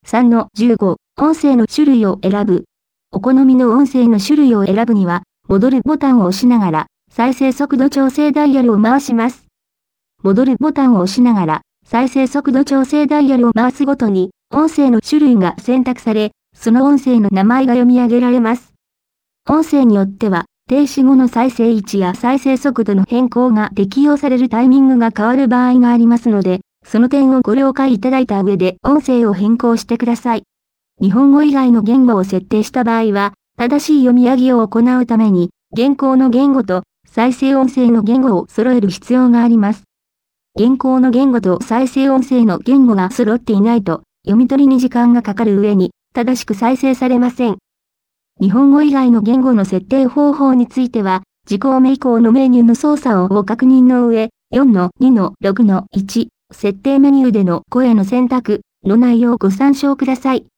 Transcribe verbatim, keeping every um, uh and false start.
さんのじゅうご、音声の種類を選ぶ。お好みの音声の種類を選ぶには、戻るボタンを押しながら、再生速度調整ダイヤルを回します。戻るボタンを押しながら、再生速度調整ダイヤルを回すごとに、音声の種類が選択され、その音声の名前が読み上げられます。音声によっては、停止後の再生位置や再生速度の変更が適用されるタイミングが変わる場合がありますので、その点をご了解いただいた上で音声を変更してください。日本語以外の言語を設定した場合は、正しい読み上げを行うために、現行の言語と再生音声の言語を揃える必要があります。現行の言語と再生音声の言語が揃っていないと、読み取りに時間がかかる上に、正しく再生されません。日本語以外の言語の設定方法については、次項目以降のメニューの操作をご確認の上、よんのにのろくのいち、設定メニューでの声の選択の内容をご参照ください。